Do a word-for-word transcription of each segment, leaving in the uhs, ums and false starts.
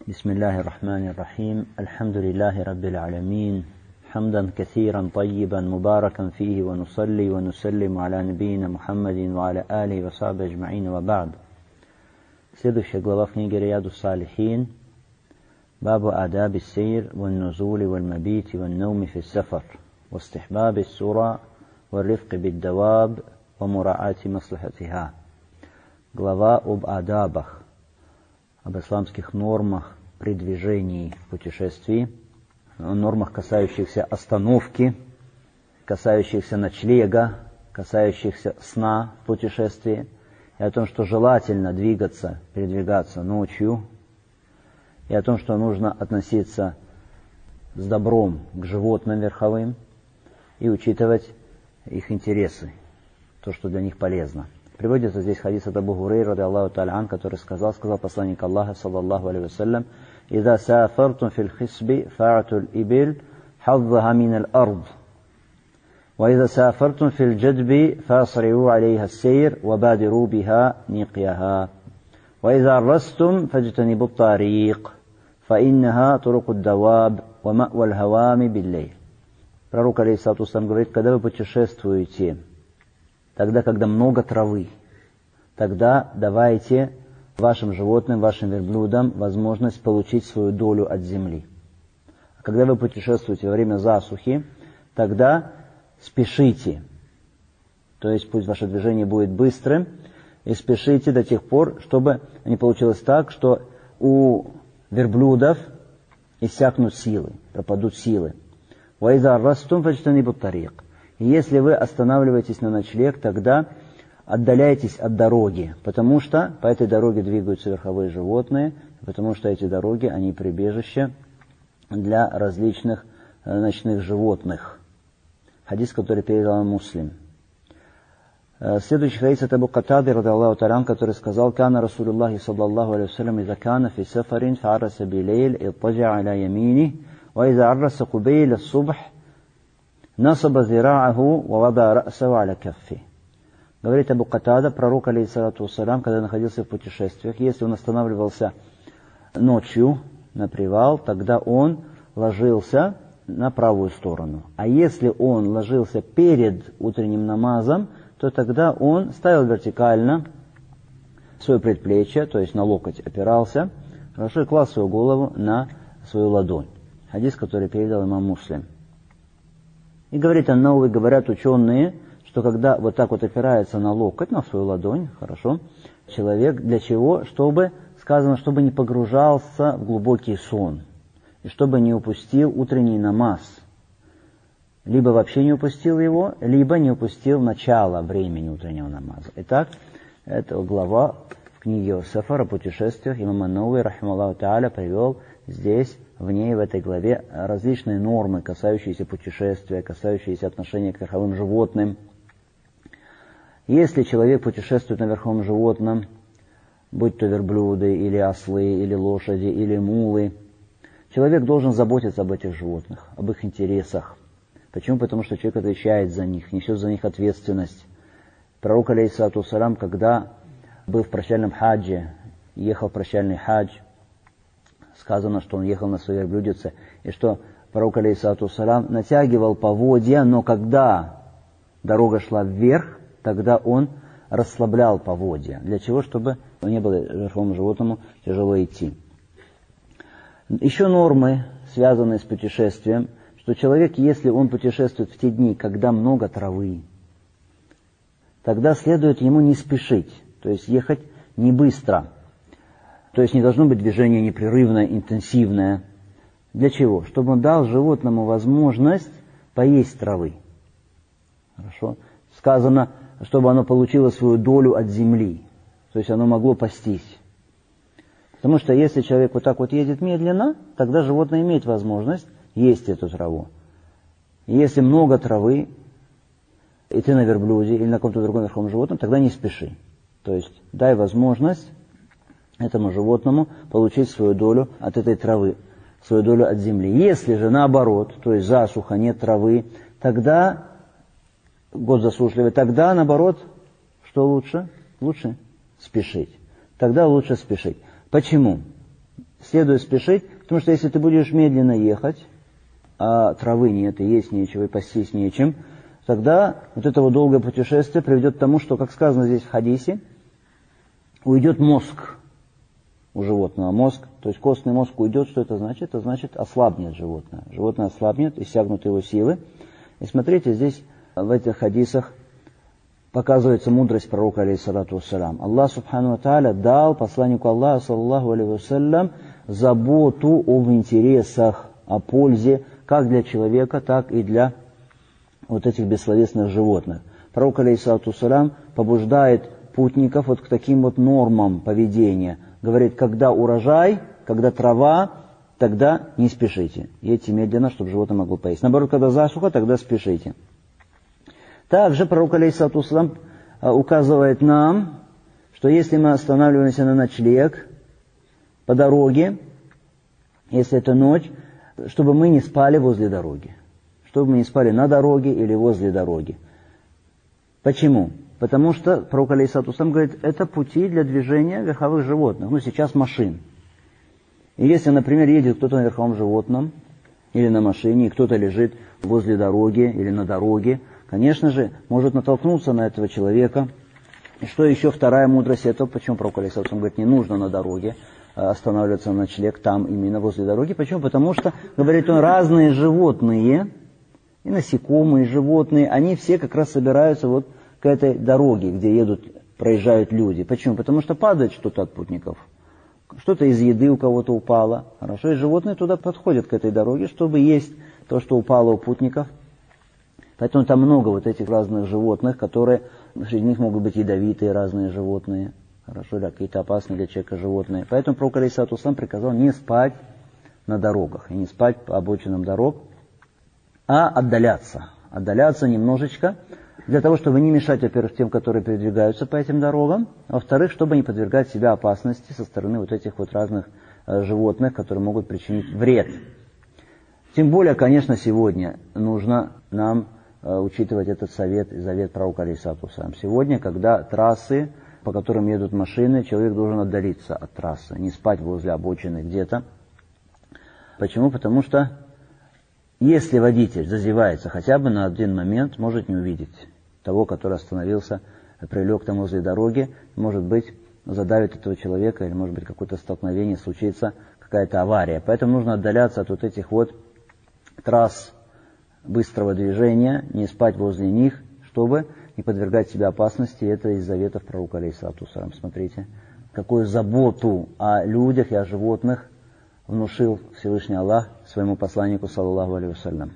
بسم الله الرحمن الرحيم الحمد لله رب العالمين حمدا كثيرا طيبا مباركا فيه ونصلي ونسلم على نبينا محمد وعلى آله وصحبه أجمعين وبعد. Следующая глава в книге Рияду Салихин باب آداب السير والنزول والمبيت والنوم في السفر واستحباب السرى والرفق بالدواب ومراعاة مصلحتها. Глава об адабах, об исламских нормах при движении в путешествии, нормах, касающихся остановки, касающихся ночлега, касающихся сна в путешествии, и о том, что желательно двигаться, передвигаться ночью, и о том, что нужно относиться с добром к животным верховым и учитывать их интересы, то, что для них полезно. Приводится здесь хадис от Абу Хурейры, ради Аллаху та'аля ан, который сказал, сказал посланник Аллаха, саллаллаху алейхи вассалям: «Иза сафартум фил хисби фа'атул ибиль хаззаха минал ард, ва иза сафартум фил джадби фасри'у алейха ас-сейр ва бадиру биха никьяха, ва иза аррастум фаджтанибу ат-тарик, фа иннаха туруку ад-даваб ва ма'ва ал-хавами биллейл». Пророк алейхиссалату вассалям говорит, когда вы путешествуете, тогда, когда много травы, тогда давайте вашим животным, вашим верблюдам возможность получить свою долю от земли. А когда вы путешествуете во время засухи, тогда спешите. То есть пусть ваше движение будет быстрым, и спешите до тех пор, чтобы не получилось так, что у верблюдов иссякнут силы, пропадут силы. وَإِذَا رَّسْتُمْ فَاجْتَنِبُوا الطَّرِيقَ. И если вы останавливаетесь на ночлег, тогда отдаляйтесь от дороги, потому что по этой дороге двигаются верховые животные, потому что эти дороги, они прибежище для различных ночных животных. Хадис, который передал Муслим. Следующий хадис от Абу Катады, ради Аллаху та'аля ан, который сказал: «Кана Расулуллахи саллаллаху алейхи вассалям, иза кана фи сафарин фa'араса билейль, иттаджа аля ямини, ва иза арраса кубейля субх, насаба зирааху ва вада ра'саху аля каффи». Говорит Абу Катада, пророк алейхиссалату вассалям, когда находился в путешествиях, если он останавливался ночью на привал, тогда он ложился на правую сторону. А если он ложился перед утренним намазом, то тогда он ставил вертикально свое предплечье, то есть на локоть опирался, хорошо, и клал свою голову на свою ладонь. Хадис, который передал имам Муслим. И говорит ан-Навави, говорят ученые, что когда вот так вот опирается на локоть, на свою ладонь, хорошо, человек для чего? Чтобы, сказано, чтобы не погружался в глубокий сон, и чтобы не упустил утренний намаз. Либо вообще не упустил его, либо не упустил начало времени утреннего намаза. Итак, это глава в книге о путешествиях. Имам ан-Навави, рахимахуллаху та'аля, привел здесь, в ней, в этой главе, различные нормы, касающиеся путешествия, касающиеся отношения к верховым животным. Если человек путешествует на верховом животном, будь то верблюды, или ослы, или лошади, или мулы, человек должен заботиться об этих животных, об их интересах. Почему? Потому что человек отвечает за них, несет за них ответственность. Пророк, алейхиссалату вассалям, когда был в прощальном хаджи, ехал в прощальный хадж, сказано, что он ехал на своей верблюдице, и что пророк, алейхиссалату вассалям, натягивал поводья, но когда дорога шла вверх, тогда он расслаблял поводья. Для чего? Чтобы не было верховому животному тяжело идти. Еще нормы, связанные с путешествием, что человек, если он путешествует в те дни, когда много травы, тогда следует ему не спешить, то есть ехать не быстро. То есть не должно быть движение непрерывное, интенсивное. Для чего? Чтобы он дал животному возможность поесть травы. Хорошо? Сказано, чтобы оно получило свою долю от земли. То есть оно могло пастись. Потому что если человек вот так вот едет медленно, тогда животное имеет возможность есть эту траву. И если много травы, и ты на верблюде или на каком-то другом верховом животном, тогда не спеши. То есть дай возможность этому животному получить свою долю от этой травы, свою долю от земли. Если же наоборот, то есть засуха, нет травы, тогда, год засушливый, тогда наоборот, что лучше? Лучше спешить. Тогда лучше спешить. Почему? следует спешить, потому что если ты будешь медленно ехать, а травы нет, и есть нечего, и пастись нечем, тогда вот это вот долгое путешествие приведет к тому, что, как сказано здесь в хадисе, уйдет мозг у животного. Мозг, то есть костный мозг уйдет, что это значит? Это значит ослабнет животное. Животное ослабнет, иссякнут его силы. И смотрите, здесь в этих хадисах показывается мудрость пророка, алейхиссалату вассалям. Аллах субхану ва тааля дал посланнику Аллаха, саллаллаху алейхи вассалям, заботу об интересах, о пользе, как для человека, так и для вот этих бессловесных животных. Пророк, алейхиссалату вассалям, побуждает путников вот к таким вот нормам поведения. Говорит, когда урожай, когда трава, тогда не спешите. Едьте медленно, чтобы животное могло поесть. Наоборот, когда засуха, тогда спешите. Также пророк, алейхиссалату вассалям, указывает нам, что если мы останавливаемся на ночлег по дороге, если это ночь, чтобы мы не спали возле дороги. Чтобы мы не спали на дороге или возле дороги. Почему? Потому что пророк, алейхиссалату вассалям, говорит, это пути для движения верховых животных. Ну, сейчас машин. И если, например, едет кто-то на верховом животном или на машине, и кто-то лежит возле дороги или на дороге, конечно же, может натолкнуться на этого человека. И что еще вторая мудрость этого, почему пророк, алейхиссалату вассалям, говорит, не нужно на дороге останавливаться на ночлег там, именно возле дороги. Почему? Потому что, говорит он, разные животные, и насекомые, и животные, они все как раз собираются вот к этой дороге, где едут, проезжают люди. Почему? Потому что падает что-то от путников. Что-то из еды у кого-то упало. Хорошо, и животные туда подходят, к этой дороге, чтобы есть то, что упало у путников. Поэтому там много вот этих разных животных, которые, среди них могут быть ядовитые разные животные. Хорошо, да, какие-то опасные для человека животные. Поэтому пророк, алейхиссалату вассалям, приказал не спать на дорогах, и не спать по обочинам дорог, а отдаляться. Отдаляться немножечко, для того, чтобы не мешать, во-первых, тем, которые передвигаются по этим дорогам, а во-вторых, чтобы не подвергать себя опасности со стороны вот этих вот разных э, животных, которые могут причинить вред. Тем более, конечно, сегодня нужно нам э, учитывать этот совет и завет пророка, алейхиссалату вассалям. Сегодня, когда трассы, по которым едут машины, человек должен отдалиться от трассы, не спать возле обочины где-то. Почему? Потому что если водитель зазевается хотя бы на один момент, может не увидеть того, который остановился, прилег там возле дороги, может быть, задавит этого человека, или может быть какое-то столкновение, случится какая-то авария. Поэтому нужно отдаляться от вот этих вот трасс быстрого движения, не спать возле них, чтобы не подвергать себя опасности. Это из заветов пророка, алейхиссалату вассалям. Смотрите, какую заботу о людях и о животных внушил Всевышний Аллах своему посланнику, саллаллаху алейхи вассалям.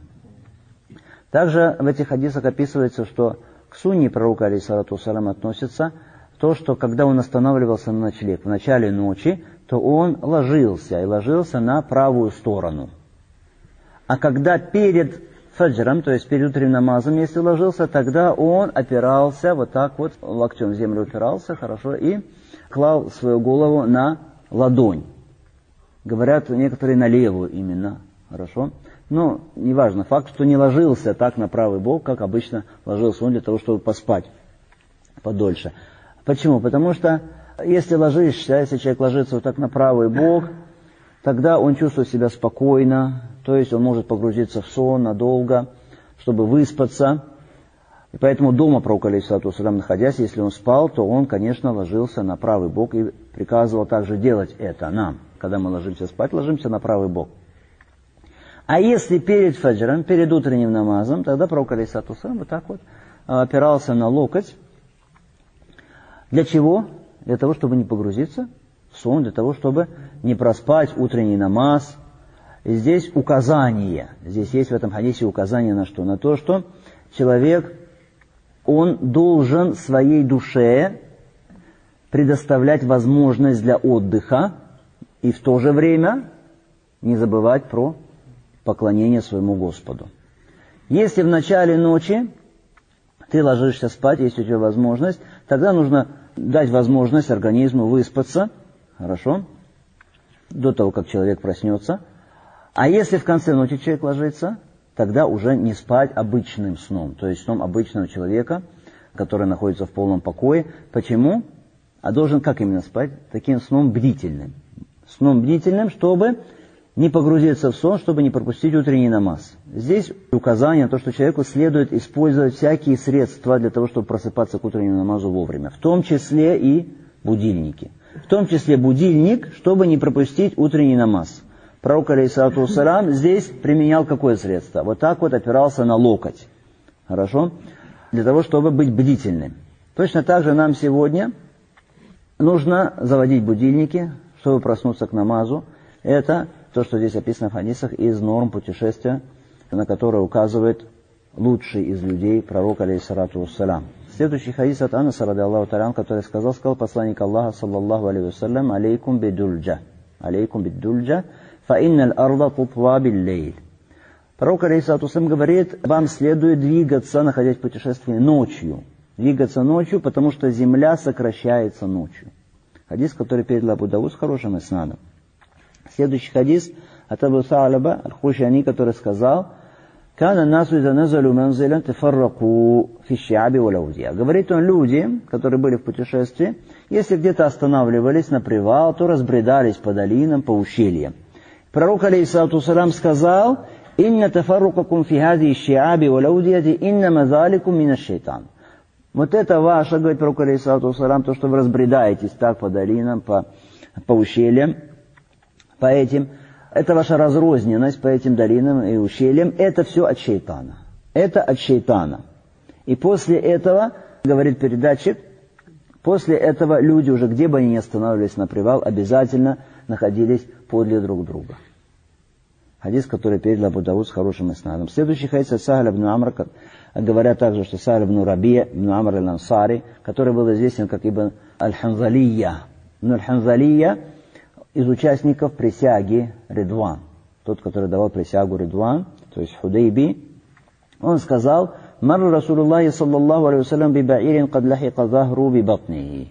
Также в этих хадисах описывается, что к сунне пророка, алейхиссалату вассалям, относится то, что когда он останавливался на ночлег в начале ночи, то он ложился, и ложился на правую сторону. А когда перед фаджром, то есть перед утренним намазом, если ложился, тогда он опирался, вот так вот, локтем в землю опирался, хорошо, и клал свою голову на ладонь. Говорят некоторые на левую именно, хорошо. Но неважно, факт, что не ложился так на правый бок, как обычно ложился он для того, чтобы поспать подольше. Почему? Потому что если ложишься, если человек ложится вот так на правый бок, тогда он чувствует себя спокойно, то есть он может погрузиться в сон надолго, чтобы выспаться. И поэтому дома пророк, алейхиссалату вассалям, находясь, если он спал, то он, конечно, ложился на правый бок и приказывал также делать это нам. Когда мы ложимся спать, ложимся на правый бок. А если перед фаджром, перед утренним намазом, тогда пророк, алейхиссалату вассалям, вот так вот опирался на локоть. Для чего? Для того, чтобы не погрузиться в сон, для того, чтобы не проспать утренний намаз. И здесь указание, здесь есть в этом хадисе указание на что? На то, что человек, он должен своей душе предоставлять возможность для отдыха и в то же время не забывать про поклонение своему Господу. Если в начале ночи ты ложишься спать, есть у тебя возможность, тогда нужно дать возможность организму выспаться, хорошо, до того, как человек проснется. А если в конце ночи человек ложится, тогда уже не спать обычным сном, то есть сном обычного человека, который находится в полном покое. Почему? А должен как именно спать? Таким сном бдительным. сном бдительным, чтобы не погрузиться в сон, чтобы не пропустить утренний намаз. Здесь указание на то, что человеку следует использовать всякие средства для того, чтобы просыпаться к утреннему намазу вовремя, в том числе и будильники. В том числе будильник, чтобы не пропустить утренний намаз. Пророк, алейхиссалату вассалям, здесь применял какое средство? Вот так вот опирался на локоть. Хорошо? Для того, чтобы быть бдительным. Точно так же нам сегодня нужно заводить будильники, чтобы проснуться к намазу. Это то, что здесь описано в хадисах из норм путешествия, на которое указывает лучший из людей, пророк, алейхиссалату вассалям. Следующий хадис от Анаса, ради Аллаху та'аля, который сказал, сказал посланник Аллаха, саллаллаху алейхи вассалям, алейкум бидульджа, алейкум бидульджа, фа инналь арда тутва биллейль. Пророк, алейхиссалату вассалям, говорит, вам следует двигаться, находясь в путешествии ночью. Двигаться ночью, потому что земля сокращается ночью. Хадис, который передал Абу Дауд с хорошим иснадом. Следующий хадис от Абу Са'лаба аль-Хушани, который сказал, «Кана насу иза назалу манзилан тифарраку фи щиаби вал аудия». Говорит он, люди, которые были в путешествии, если где-то останавливались на привал, то разбредались по долинам, по ущельям. Пророк, алейхиссалату вассалям, сказал, «Инна тафаррукакум фи хази щиаби вал аудияти иннама заликум мина шейтан». Вот это ваше, говорит пророк, алейхиссалату вассалям, то, что вы разбредаетесь так по долинам, по, по ущельям, по этим, это ваша разрозненность по этим долинам и ущельям, это все от шейтана. Это от шейтана. И после этого, говорит передатчик, после этого люди уже, где бы они ни останавливались на привал, обязательно находились подле друг друга. Хадис, который передал Абу Дауд с хорошим иснадом. Следующий хадис от Сахля ибн Амра, говорят также, что Сахля ибн Рабия, ибн Амр аль-Ансари, который был известен как Ибн аль-Ханзалия. Ибн аль-Ханзалия из участников присяги Ридван. Тот, который давал присягу Ридван, то есть Худейби, он сказал, «Марр Расулуллахи саллаллаху алейхи вассалям би ба'ирин кад лахика захру би батнихи.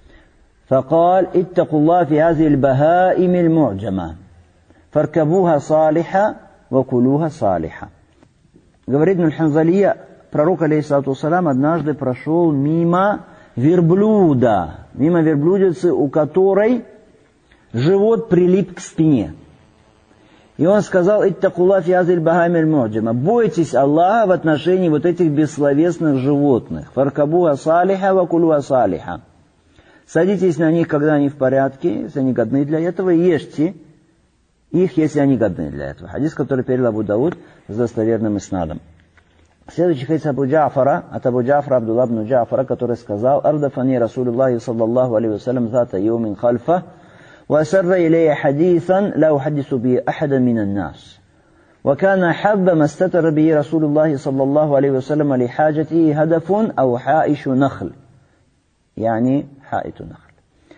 Факал, иттаку Аллах фи хази аль-бахаим аль-му'джама. Фаркабуха салиха, вакулуха салиха». Говорит Аль-Ханзалия, пророк, алейхиссалату вассалям, однажды прошел мимо верблюда, мимо верблюдицы, у которой живот прилип к спине. И он сказал, «Иттакулла фи азиль бахамиль му'джама». Бойтесь Аллаха в отношении вот этих бессловесных животных. «Фаркабуха салиха, вакулуха салиха». Садитесь на них, когда они в порядке, если они годны для этого, и ешьте их, если они годны для этого. Хадис, который передал Абу Дауд с достоверным иснадом. Следующий хадис Абу Джафара, от Абу Джафара, Абдулла ибн Джафара, который сказал, «Ардафани Расулуллахи саллаллаху алейхи вассалям зата йомин хальфа, وأسر إلي حديثا لا أحدث به أحدا من الناس وكان حب ما استتر به رسول الله صلى الله عليه وسلم لحاجته هدف أو حائش نخل يعني حائط نخل».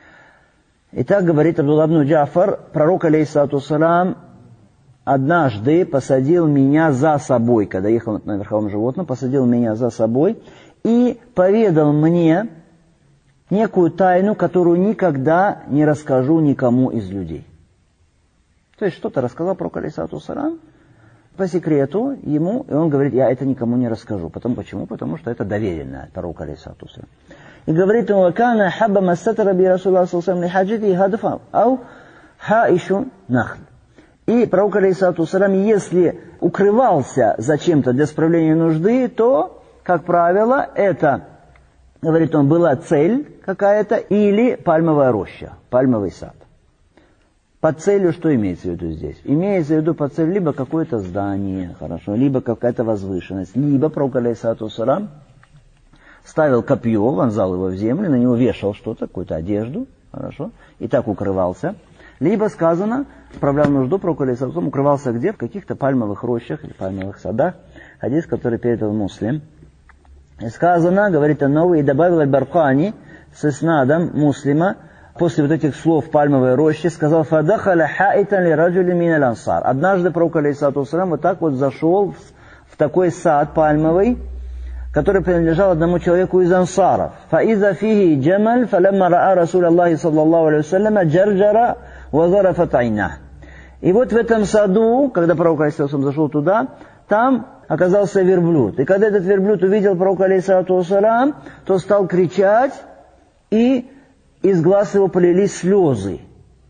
Итак, говорит Абдулла ибн Джафар, пророк, алейхиссалату вассалям, однажды посадил меня за собой, когда ехал на верховом животном, посадил меня за собой и поведал мне некую тайну, которую никогда не расскажу никому из людей. То есть что-то рассказал пророк, алейхиссалату вассалям, по секрету ему, и он говорит, я это никому не расскажу. Потом почему? Потому что это доверенное от пророка, алейхиссалату вассалям. И говорит ему, «Вакана хабба мастатара би Расулуллахи саллаллаху алейхи вассалям лихаджити хадафа, ау хаишу нахл». И пророк, алейхиссалату вассалям, если укрывался зачем-то для справления нужды, то, как правило, это, говорит он, была цель какая-то или пальмовая роща, пальмовый сад. Под целью что имеется в виду здесь? Имеется в виду под целью либо какое-то здание, хорошо, либо какая-то возвышенность, либо пророк, алейхиссалату вассалям, ставил копье, вонзал его в землю, на него вешал что-то, какую-то одежду, хорошо, и так укрывался. Либо сказано, справлял нужду, пророк, алейхиссалату вассалям, укрывался где? В каких-то пальмовых рощах или пальмовых садах. Хадис, который передал Муслим. И сказано, говорит Ан-Навави, и добавил Аль-Баркани с иснадом Муслима, после вот этих слов пальмовой рощи, сказал, «Фадахаля хаитан ли раджули миналь ансар». Однажды пророк, алейхиссалату вассалям, вот так вот зашел в такой сад пальмовый, который принадлежал одному человеку из ансаров. «Фаиза фихи джамаль, фалямма раа Расул Аллахи саллаллаху алейхи вассалям, джарджара вазарафат айна». И вот в этом саду, когда пророк, алейхиссалату вассалям, зашел туда, там оказался верблюд. И когда этот верблюд увидел пророка, алейхиссалату вассалям, то стал кричать, и из глаз его полились слезы.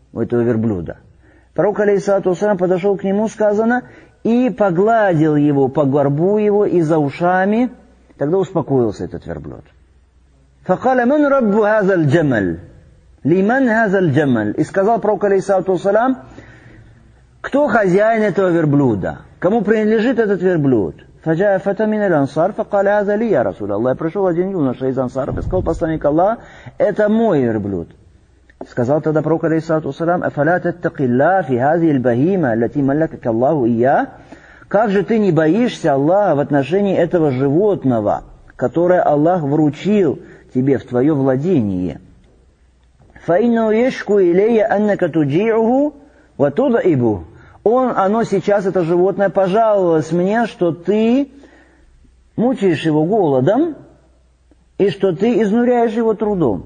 у этого верблюда. Пророк, алейхиссалату вассалям, подошел к нему, сказано, и погладил его по горбу его и за ушами. Тогда успокоился этот верблюд. فَقَالَ مَنْ رَبُّ هَذَا الْجَمَلِ لِمَنْ هَذَا الْجَمَلِ. И сказал пророк, алейхиссалату вассалям, кто хозяин этого верблюда? Кому принадлежит этот верблюд? فَجَاءَ فَتَى مِنَ الْأَنصَارِ فَقَالَ هَذَا لِي يَا رَسُولَ اللَّهِ. Пришел один юноша из ансаров и сказал, посланник Аллаха, это мой верблюд. Сказал тогда пророк, алейхиссалату вассалям, أَفَلَا تَتَّقِ اللَّهَ فِي هَذِهِ الْبَهِيمَةِ الَّتِي مَلَّكَكَ اللَّهُ إِيَّاهُ. Как же ты не боишься Аллаха в отношении этого животного, которое Аллах вручил тебе в твое владение? فَإِنَّهُ يَشْكُو إِلَيَّ أَنَّكَ تُجِيعُهُ وَتُضْعِبُهُ. Он, оно сейчас, это животное, пожаловалось мне, что ты мучаешь его голодом и что ты изнуряешь его трудом.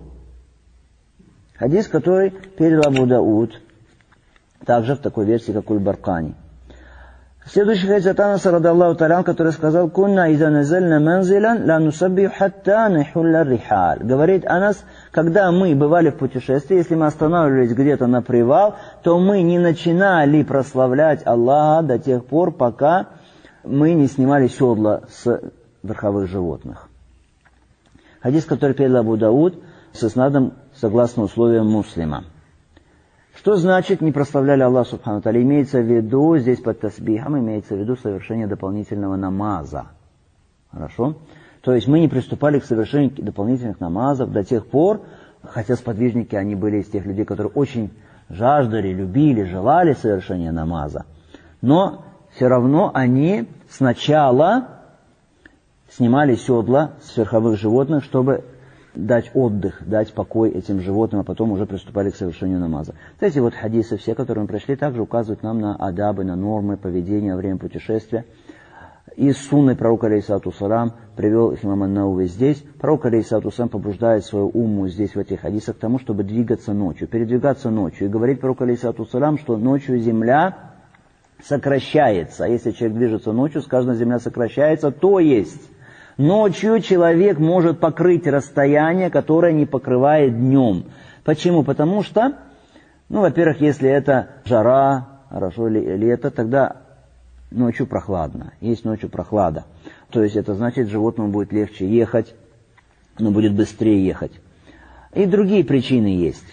Хадис, который передал Абу Дауд, также в такой версии, как Уль-Баркани. Следующий хадис от Анаса, радаллаху та'аля, который сказал, «Кунна иза назальна манзилян ла нусаббиху хатта нахулля рихаль». Говорит Анас, когда мы бывали в путешествии, если мы останавливались где-то на привал, то мы не начинали прославлять Аллаха до тех пор, пока мы не снимали седла с верховых животных. Хадис, который передал Абу Дауд, с иснадом согласно условиям муслима. Что значит не прославляли Аллаха субхану тааля? Имеется в виду, здесь под тасбихом, имеется в виду совершение дополнительного намаза. Хорошо? То есть мы не приступали к совершению дополнительных намазов до тех пор, хотя сподвижники, они были из тех людей, которые очень жаждали, любили, желали совершения намаза. Но все равно они сначала снимали седла с верховых животных, чтобы дать отдых, дать покой этим животным, а потом уже приступали к совершению намаза. Эти вот хадисы, все, которые мы прошли, также указывают нам на адабы, на нормы поведения во время путешествия. Из сунны пророка, алейхиссалату вассалям, привел их имам ан-Науви здесь. Пророк, алейхиссалату вассалям, побуждает свою умму здесь, в этих хадисах, к тому, чтобы двигаться ночью, передвигаться ночью. И говорит пророк, алейхиссалату вассалям, что ночью земля сокращается. Если человек движется ночью, сказано, земля сокращается, то есть ночью человек может покрыть расстояние, которое не покрывает днем. Почему? Потому что, ну, во-первых, если это жара, хорошо, лето, тогда ночью прохладно. Есть ночью прохлада. То есть это значит, животному будет легче ехать, оно будет быстрее ехать. И другие причины есть.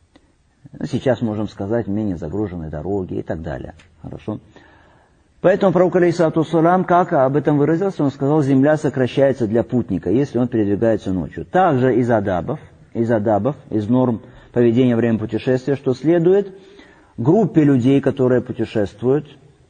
Сейчас можем сказать, менее загруженные дороги и так далее. Хорошо? Поэтому пророк, алейхиссалату вассалям, как об этом выразился, он сказал, земля сокращается для путника, если он передвигается ночью. Также из адабов, из адабов, из норм поведения во время путешествия, что следует группе людей, которые путешествуют,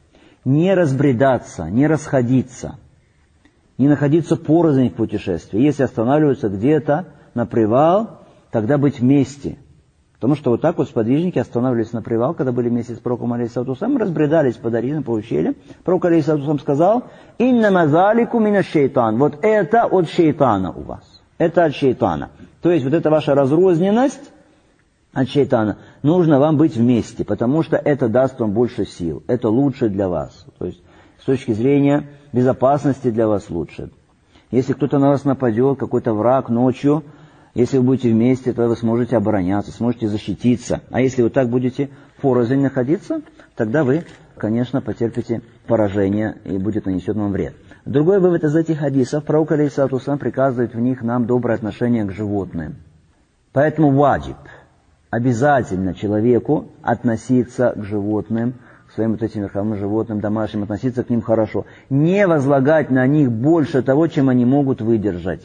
не разбредаться, не расходиться, не находиться порознь в путешествии. Если останавливаются где-то на привал, тогда быть вместе. Потому что вот так вот сподвижники останавливались на привал, когда были вместе с пророком, алейхиссалату вассалям, разбредались по долинам, по ущельям. Пророк, алейхиссалату вассалям, сказал, «Иннама залику мина шейтан». Вот это от шейтана у вас. Это от шейтана. То есть вот эта ваша разрозненность от шейтана. Нужно вам быть вместе, потому что это даст вам больше сил. Это лучше для вас. То есть с точки зрения безопасности для вас лучше. Если кто-то на вас нападет, какой-то враг ночью, если вы будете вместе, то вы сможете обороняться, сможете защититься. А если вы так будете порознь находиться, тогда вы, конечно, потерпите поражение и будет нанесен вам вред. Другой вывод из этих хадисов, пророк, алейхиссалату вассалям, приказывает в них нам доброе отношение к животным. Поэтому ваджиб, обязательно человеку относиться к животным, к своим вот этим верховым животным, домашним, относиться к ним хорошо. Не возлагать на них больше того, чем они могут выдержать.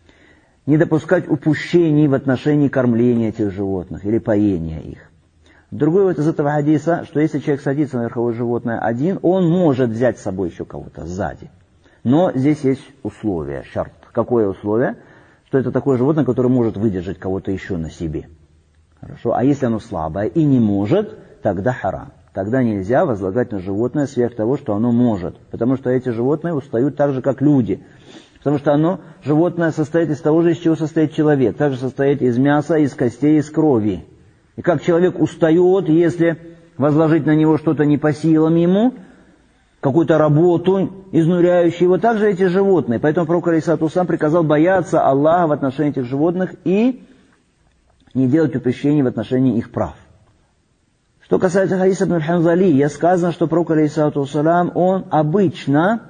Не допускать упущений в отношении кормления этих животных или поения их. Другой вот из этого хадиса, что если человек садится на верховое животное один, он может взять с собой еще кого-то сзади. Но здесь есть условие, шарт. Какое условие? Что это такое животное, которое может выдержать кого-то еще на себе. Хорошо? А если оно слабое и не может, тогда харам. Тогда нельзя возлагать на животное сверх того, что оно может. Потому что эти животные устают так же, как люди. Потому что оно, животное, состоит из того же, из чего состоит человек. Также состоит из мяса, из костей, из крови. И как человек устает, если возложить на него что-то не по силам ему, какую-то работу, изнуряющую его, также эти животные. Поэтому пророк, алейхиссалату вассалям, приказал бояться Аллаха в отношении этих животных и не делать упущений в отношении их прав. Что касается хадиса ибн аль-Ханзалия, сказано, что пророк, алейхиссалату вассалям, он обычно,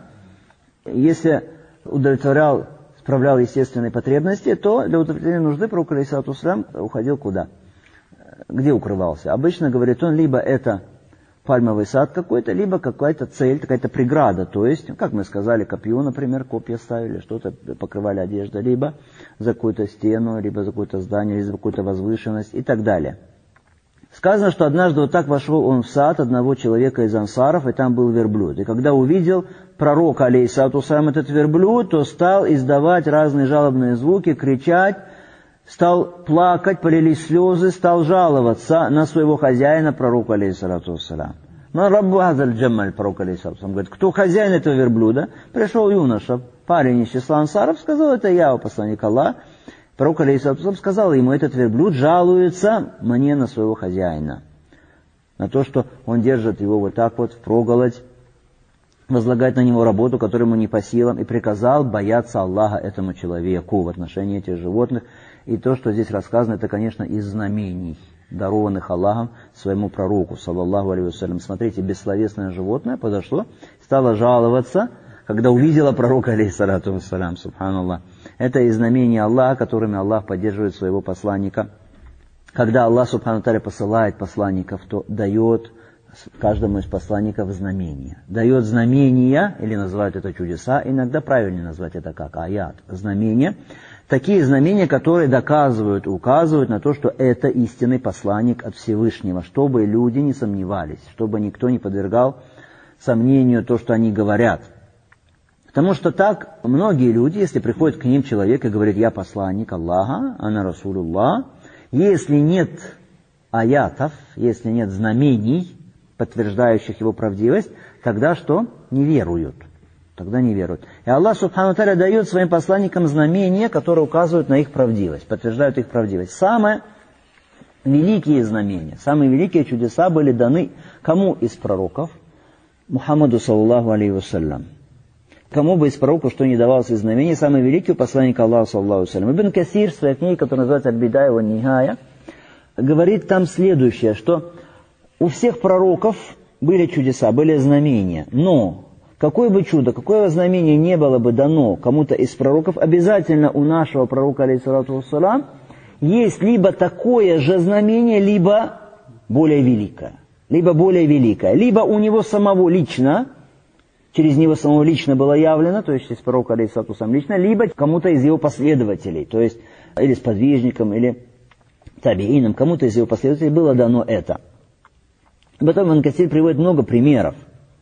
если удовлетворял, справлял естественные потребности, то для удовлетворения нужды пророк, алейхиссалату вассалям, уходил куда? Где укрывался? Обычно, говорит он, либо это пальмовый сад какой-то, либо какая-то цель, какая-то преграда, то есть, как мы сказали, копье, например, копья ставили, что-то покрывали одежду, либо за какую-то стену, либо за какое-то здание, либо за какую-то возвышенность и так далее. Сказано, что однажды вот так вошел он в сад одного человека из ансаров, и там был верблюд. И когда увидел пророк, алейхиссалату вассалям, этот верблюд, то стал издавать разные жалобные звуки, кричать, стал плакать, полились слезы, стал жаловаться на своего хозяина, пророка, алейхиссалату вассалям. Но раббу хазаль джамаль, пророк, алейхиссалату вассалям, говорит, кто хозяин этого верблюда? Пришел юноша, парень из числа ансаров, сказал, это я, посланник Аллаха. Пророк, алейхиссалату вассалям, сказал ему, этот верблюд жалуется мне на своего хозяина, на то, что он держит его вот так вот впроголодь, возлагает на него работу, которую ему не по силам, и приказал бояться Аллаха этому человеку в отношении этих животных. И то, что здесь рассказано, это, конечно, из знамений, дарованных Аллахом своему пророку, саллаллаху алейхи вассалям. Смотрите, бессловесное животное подошло, стало жаловаться, когда увидела пророка, алейхиссалату вассалям, субханаллах. Это из знамений Аллаха, которыми Аллах поддерживает своего посланника. Когда Аллах, субхану тааля, посылает посланников, то дает каждому из посланников знамения. Дает знамения, или называют это чудеса, иногда правильнее назвать это как аят, знамения. Такие знамения, которые доказывают, указывают на то, что это истинный посланник от Всевышнего, чтобы люди не сомневались, чтобы никто не подвергал сомнению то, что они говорят. Потому что так многие люди, если приходит к ним человек и говорит, я посланник Аллаха, ана Расулуллах, если нет аятов, если нет знамений, подтверждающих его правдивость, тогда что? Не веруют. Тогда не веруют. И Аллах, субхану тааля, дает своим посланникам знамения, которые указывают на их правдивость, подтверждают их правдивость. Самые великие знамения, самые великие чудеса были даны кому из пророков? Мухаммаду, саллаллаху алейхи вассалям. Кому бы из пророков что ни давалось из знамений, самый великий посланник Аллаха, саллаллаху алейхи вассалям. Ибн Касир в своей книге, которая называется «Аль-Бидая ва Нихая», говорит там следующее, что у всех пророков были чудеса, были знамения, но какое бы чудо, какое бы знамение не было бы дано кому-то из пророков, обязательно у нашего пророка, алейхиссалату вассалам, есть либо такое же знамение, либо более великое. Либо более великое. Либо у него самого лично, через него самого лично было явлено, то есть из пророка, алейхиссалату вассалам, лично, либо кому-то из его последователей, то есть или сподвижникам, или табиинам, кому-то из его последователей было дано это. Потом Ибн Касир приводит много примеров.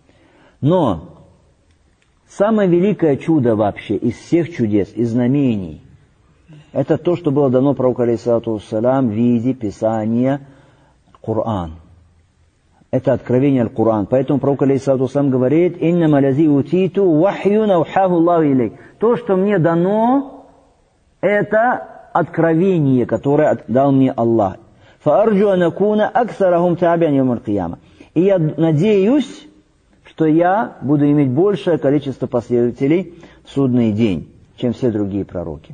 Но самое великое чудо вообще из всех чудес, из знамений, это то, что было дано пророку, алейхиссалату вассалям, в виде писания Коран. Это откровение Аль-Кур'ан. Поэтому пророк, алейхиссалату вассалям, говорит, «Иннама лази утиту вахьюн аухаху Аллаху илейк». То, что мне дано, это откровение, которое дал мне Аллах. «Фаарджу анакуна аксарахум табиан йом аль-кияма». И я надеюсь, что я буду иметь большее количество последователей в судный день, чем все другие пророки.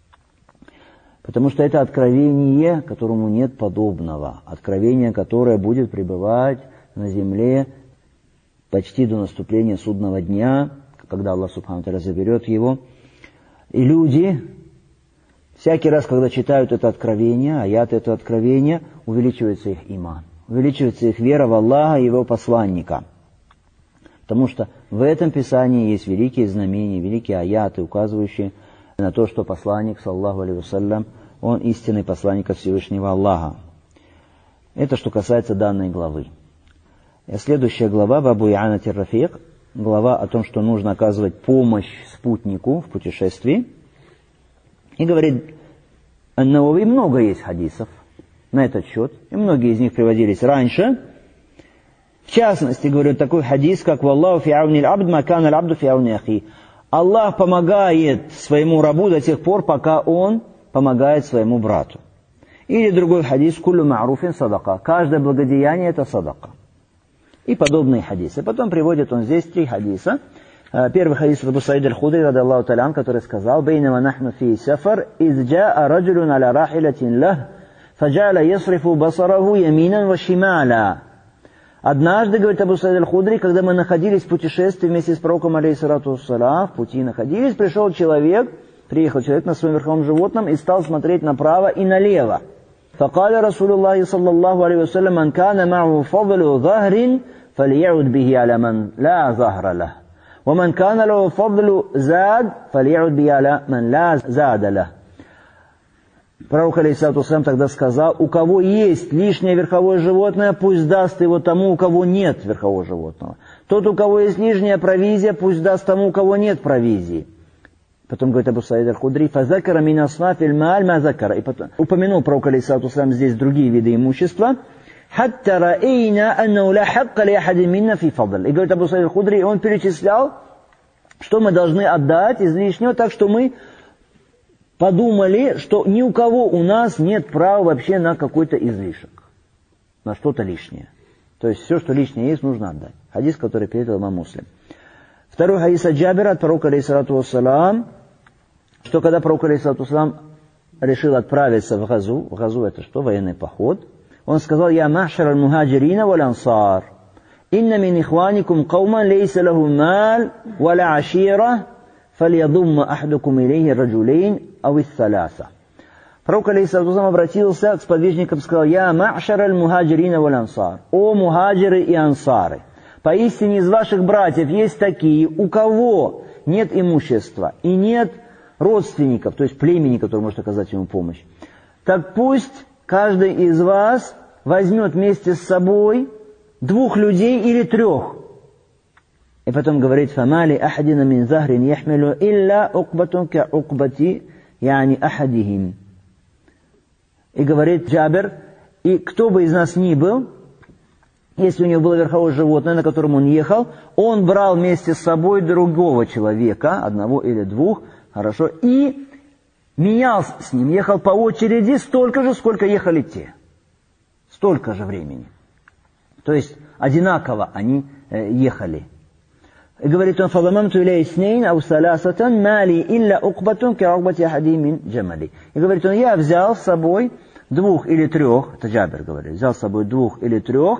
Потому что это откровение, которому нет подобного. Откровение, которое будет пребывать на земле почти до наступления судного дня, когда Аллах субхану тааля заберет его. И люди, всякий раз, когда читают это откровение, аят это откровение, увеличивается их иман, увеличивается их вера в Аллаха и Его посланника. Потому что в этом Писании есть великие знамения, великие аяты, указывающие на то, что посланник, саллаллаху алейхи вассалям, он истинный посланник от Всевышнего Аллаха. Это что касается данной главы. И следующая глава, Бабу И'анати ар-Рафиq, глава о том, что нужно оказывать помощь спутнику в путешествии. И говорит, Ан-Навави, много есть хадисов на этот счет, и многие из них приводились раньше. В частности, говорит такой хадис, как «Валлаху фи ауни аль-абд, ма кана аль-абду фи ауни ахи». Аллах помогает своему рабу до тех пор, пока он помогает своему брату. Или другой хадис «Куллю ма'руфин садака». Каждое благодеяние – это садака. И подобные хадисы. Потом приводит он здесь три хадиса. Первый хадис от Абу Саида аль-Худри, ради Аллаху та'аля, который сказал: «Бейнама нахну фи сафар, из джаа раджулун аля рахилатин лах, фаджа'ла ясрифу басараху яминан ва шималя». Однажды, говорит Абу Саид аль-Худри, когда мы находились в путешествии вместе с пророком, алейхиссалату вассалям, в пути находились, пришел человек, приехал человек на своем верховом животном и стал смотреть направо и налево. فقال رسول الله صلى الله عليه وسلم من كان معه فضل ظهر فليعد به على من لا ظهر له ومن كان له فضل زاد فليعد به على من لا زاد له. Пророк алейхиссалату вассалям тогда сказал: у кого есть лишнее верховое животное, пусть даст его тому, у кого нет верхового животного. Тот, у кого есть лишняя провизия, пусть даст тому, у кого нет провизии. Потом говорит Абу Саид аль-Худри: «Фазакара мин аснафиль мааль ма закара». И потом упомянул пророк алейхиссалату вассалям здесь другие виды имущества. «Хатта раэйна аннау ла хакка ли ахадин минна фи фадл». И говорит Абу Саид аль-Худри, он перечислял, что мы должны отдать из лишнего, так что мы подумали, что ни у кого у нас нет права вообще на какой-то излишек, на что-то лишнее. То есть все, что лишнее есть, нужно отдать. Хадис, который передал имам Муслим. Второй хадис от Джабира, от пророка алейхиссалату вассалам, что когда пророк алейхиссалату вассалам решил отправиться в газу, в газу это что? Военный поход, он сказал: «Я махшар аль-мухаджирина валь ансар, инна мин ихваникум кауман лейса лаху мал валя ашира, фальядумма ахдукум илейхи раджулейн ау ис-саласа». Пророк алейхиссалату вассалам обратился к сподвижникам и сказал: «Я махшар аль-мухаджирина валь ансар, о мухаджиры и ансары, поистине из ваших братьев есть такие, у кого нет имущества и нет родственников, то есть племени, который может оказать ему помощь. Так пусть каждый из вас возьмет вместе с собой двух людей или трех». И потом говорит: «Фамали ахадина мин захрин яхмилу илля укбатун ка укбати, яни ахадихим». И говорит Джабер: и кто бы из нас ни был, если у него было верховое животное, на котором он ехал, он брал вместе с собой другого человека, одного или двух, хорошо, и менял с ним, ехал по очереди столько же, сколько ехали те. Столько же времени. То есть одинаково они э, ехали. И говорит он: «Фаламамту иля иснейн ау саласатан мали илля укбатун ка укбати ахади мин джамали». И говорит он: я взял с собой двух или трех, это Джабер говорит, взял с собой двух или трех,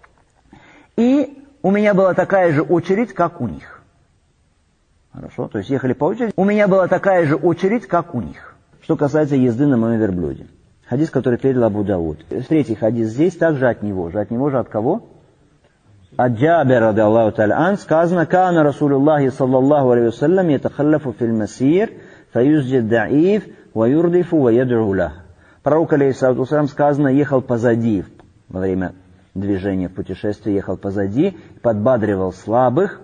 и у меня была такая же очередь, как у них. Хорошо, то есть ехали по очереди. У меня была такая же очередь, как у них. Что касается езды на моем верблюде. Хадис, который передал Абу Дауд. Третий хадис здесь также от него же. От него же от кого? От Джабера, ради Аллаху та'аля ан, сказано: «Кана Расулуллахи саллаллаху алейхи вассалям ятахаллафу фил масир, фаюзджид да'иф, ва юрдифу, ва яд'у лах». Пророк, алейхиссалату вассалям, сказано, ехал позади во время движения в путешествии, ехал позади, подбадривал слабых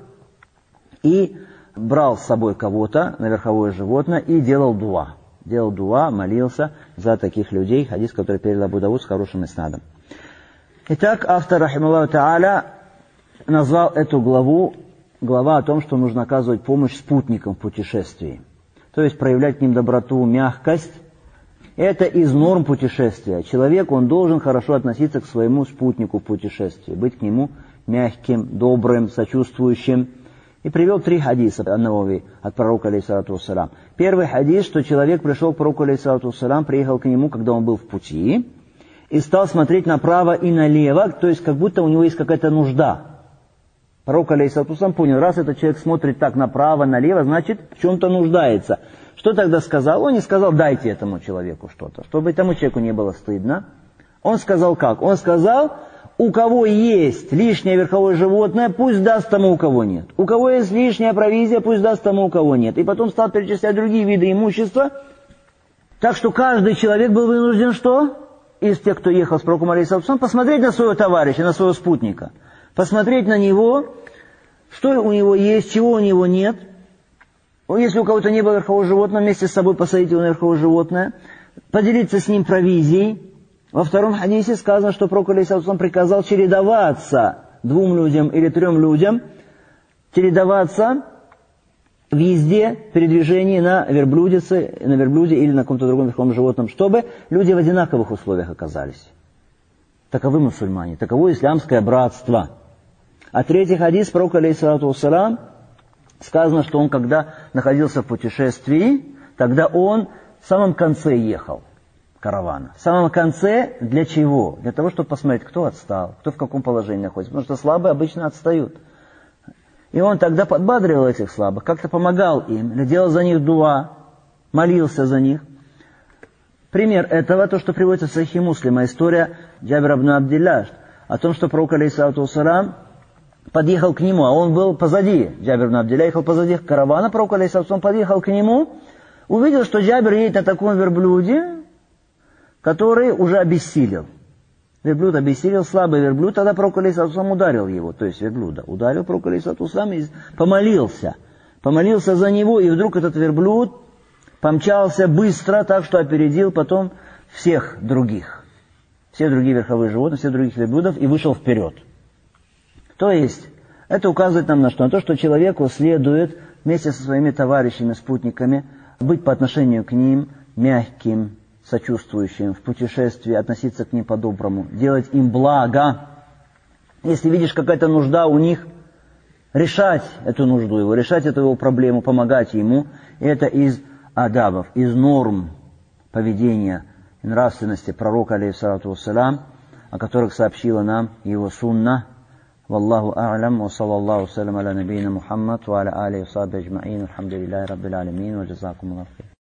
и брал с собой кого-то на верховое животное и делал дуа. Делал дуа, молился за таких людей. Хадис, который передал Абу Дауд с хорошим иснадом. Итак, автор, рахималлаху та'аля, назвал эту главу, глава о том, что нужно оказывать помощь спутникам в путешествии. То есть проявлять к ним доброту, мягкость. Это из норм путешествия. Человек, он должен хорошо относиться к своему спутнику в путешествии, быть к нему мягким, добрым, сочувствующим. И привел три хадиса Ан-Навави от пророка, алейхиссалату вассалям. Первый хадис, что человек пришел к пророку, алейхиссалату вассалям, приехал к нему, когда он был в пути, и стал смотреть направо и налево, то есть как будто у него есть какая-то нужда. Пророк, алейхиссалату вассалям, понял: раз этот человек смотрит так направо, налево, значит в чем-то нуждается. Что тогда сказал? Он не сказал: дайте этому человеку что-то, чтобы этому человеку не было стыдно. Он сказал как? Он сказал: у кого есть лишнее верховое животное, пусть даст тому, у кого нет. У кого есть лишняя провизия, пусть даст тому, у кого нет. И потом стал перечислять другие виды имущества. Так что каждый человек был вынужден что? Из тех, кто ехал с пророком, алейхиссалату вассалям, посмотреть на своего товарища, на своего спутника. Посмотреть на него, что у него есть, чего у него нет. Если у кого-то не было верхового животного, вместе с собой посадить его на верховое животное, поделиться с ним провизией. Во втором хадисе сказано, что пророк, алейхиссалату вассалям, приказал чередоваться двум людям или трем людям, чередоваться в езде, передвижении на верблюдице, на верблюде или на каком-то другом верховом животном, чтобы люди в одинаковых условиях оказались. Таковы мусульмане, таково исламское братство. А третий хадис пророка, алейхиссалату вассалям, сказано, что он, когда находился в путешествии, тогда он в самом конце ехал. каравана. В самом конце для чего? Для того, чтобы посмотреть, кто отстал, кто в каком положении находится. Потому что слабые обычно отстают. И он тогда подбадривал этих слабых, как-то помогал им, или делал за них дуа, молился за них. Пример этого, то, что приводится в Сахихе Муслима, история Джабира ибн Абдилля, о том, что пророк, алейхиссалату вассалам, подъехал к нему, а он был позади. Джабир ибн Абдилля ехал позади каравана, пророк, алейхиссалату вассалам, подъехал к нему, увидел, что Джабир едет на таком верблюде, который уже обессилел. Верблюд обессилел, слабый верблюд, тогда пророк, алейхиссалату вассалам, ударил его, то есть верблюда. Ударил пророк, алейхиссалату вассалам, и помолился. Помолился за него, и вдруг этот верблюд помчался быстро, так что опередил потом всех других. Все другие верховые животные, всех других верблюдов, и вышел вперед. То есть, это указывает нам на что? На то, что человеку следует вместе со своими товарищами, спутниками, быть по отношению к ним мягким, сочувствующим, в путешествии относиться к ним по-доброму, делать им благо. Если видишь какая-то нужда у них, решать эту нужду его, решать эту его проблему, помогать ему. И это из адабов, из норм поведения и нравственности пророка, алейхиссалату вассалам, о которых сообщила нам его сунна. Валлаху а'лам, ва саллаллаху салям аля набийна Мухаммад, ва аля алейхи ва сахбихи аджма'ин, алхамдулиллахи раббил алямин, ва джазакумуллаху хейр.